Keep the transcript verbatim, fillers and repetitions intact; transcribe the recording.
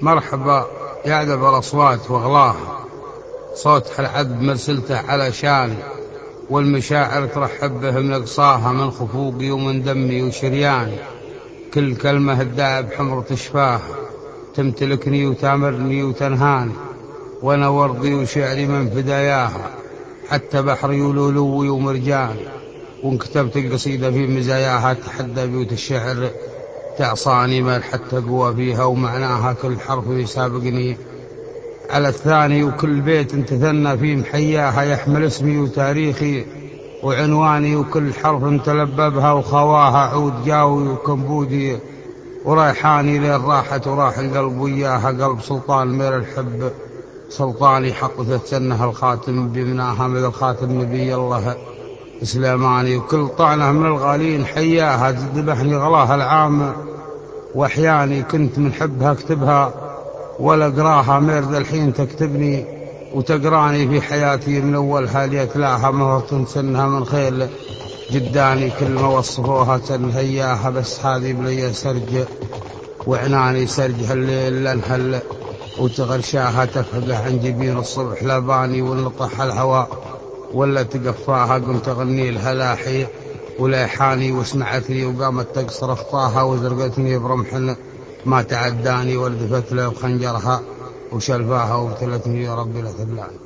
مرحبا يا ذب الأصوات وغلاها، صوت العذب مرسلته على شاني، والمشاعر ترحب به من أقصاها، من خفوقي ومن دمي وشرياني. كل كلمة الداء بحمر تشفاها، تمتلكني وتامرني وتنهاني، وانا ورضي وشعري من فداياها، حتى بحري ولولوي ومرجاني. وان كتبت القصيدة في مزاياها، تحدى بيوت الشعر تعصاني، ما حتى قوى فيها ومعناها، كل حرف يسابقني على الثاني، وكل بيت تثنى فيه محياها، يحمل اسمي وتاريخي وعنواني، وكل حرف تلببها وخواها، عود جاوي وكمبودي وريحاني، لين راحت وراح القلب وياها، قلب سلطان مير الحب سلطاني، حق تتسنه الخاتم بمناها، مثل خاتم نبي الله سليماني. وكل طعنة من الغالين حياها، ذبحني غلاها العام واحياني، كنت من حبها اكتبها ولا اقراها، ميرد الحين تكتبني وتقراني، في حياتي من اولها ليتلاها، ما تنسنها من خيل جداني، كل ما وصفوها تنهياها، بس هذه بلي سرج وعناني، سرج هالليل لنهل وتغرشاها، تفقه عن جبين الصبح لاباني، ونطح الهواء ولا تقفاها، قمت اغني لها لاحي وليحاني، وسمعتني وقامت تقصر اخطاها، وزرقتني برمح ما تعداني، وردفت له بخنجرها وشلفاها، وابتلتني يا ربي لا تبلاني.